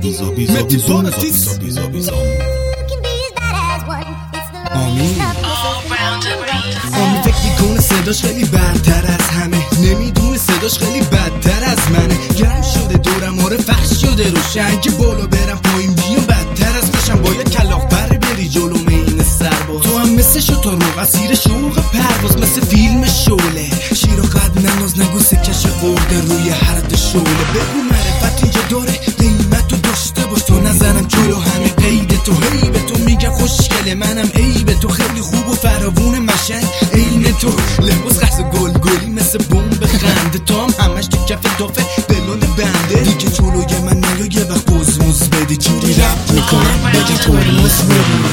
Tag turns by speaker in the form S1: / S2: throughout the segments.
S1: آمی فکر میکنه صداش خیلی برتر از همه، نمیدونه صداش خیلی بدتر از منه. گرم شده دورم، آره فحش شده روشن، که بالا برم پایین بیام بدتر از باشم. باید کلاغ بر بری جلو این سرباز. تو هم مثل شطور موقع سیر شوق پرواز، مثل فیلم شعله. شیر و قد نناز نگو سکش قرده روی حرد شعله. بگو معرفت اینجا داره قیمت رو داشته باش، تو نزنم جلو همه قید تو. هی به تو میگم خوشگله، منم ای به تو خیلی خوب و فراوون مشن عین تو. لباس قصد گلی مثل بمب خنده، تو هم همش تو کف دافه بلون بنده. دیگه جلوی من نیا یه وقت بزموز بدی، جوری رپ میکنم بگه ترمز بدی.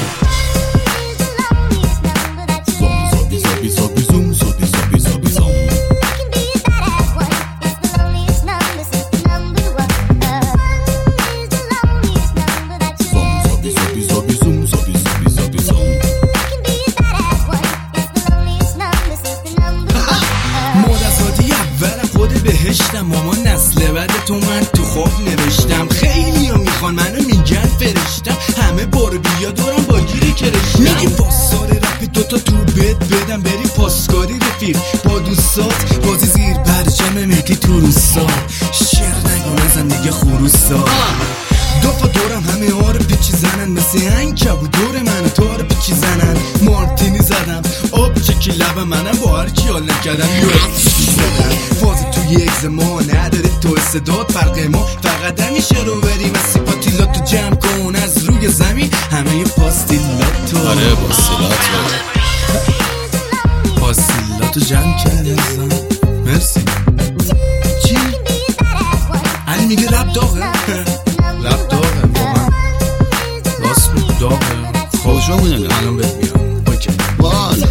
S1: ماما نسل بعد تو من تو خواب نوشتم. خیلی ها میخوان منو میگن فرشتم، همه بار بیا دورم با گیری کرشتم. میگی پاسار رپی دوتا تو بدم بری پاسکاری رفیق با دوستات. بازی زیر پرچم مهدی تو روستا، شعر نگو نزن دیگه خروستا. دوفا دورم همه آره پیچی زنن، مثل این کبو دور من تار پیچی زنن. مارتینی زدم آب چکی لبم، منم با هر کی حال نکردم فازی توی یک زمان نداره تو استعداد. فرق ما فقط همیشه رو بریم از سیپاتیلاتو جمع کن از روی زمین، همه پاستیلاتو. آره پاستیلاتو جمع کرده ازم. مرسی. چی؟ علی میگه رب داغه؟ رب داغه واقعا، راست میگه داغه. خوشا بودن الان بهت میام. اوکی بالا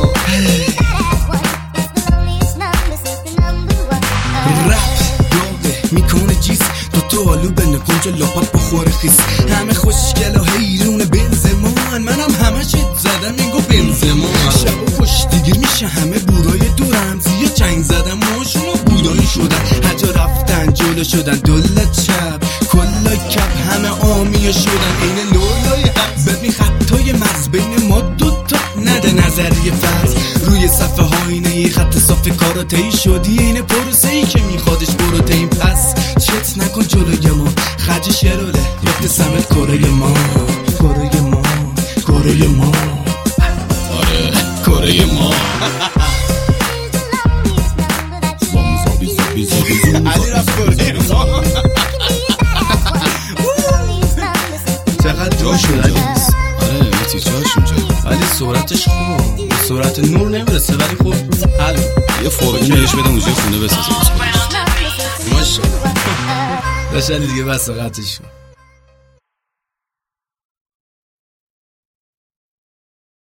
S1: میکنه جیس تو آلو بنه کنجا لاپات بخوره خیس. همه خوشگل و حیرونه بنزمان، منم همه شد زدم میگو بنزمان. شب و خوش دیگه میشه همه بورای دورم، زیه چنگ زدم ماشونو بودایی شدن. حجا رفتن جلو شدن دلت چپ کلا کپ، همه آمیه شدن این لولای حبس. ببین خطای مرز بین ما دوتا نده نظریه فرض. روی صفحه های خط صاف کاراتهی شدی این پروسه‌ای که میخوادش پروتئین. پس چت نکن جلوی ما، خرج شروله یفت سمت کره ما. کره ما کره ما آره کره ما. علی رفت کره ما. چقدر جا شد علی. آره میتی جاش اونجا، ولی سرعتش خوبه، سرعت نور نمیرسه ولی خوب. حل یه فوقی بهش بدم اونجا خونه بسازه. ماشاءالله داشتن دیگه بس قطعش.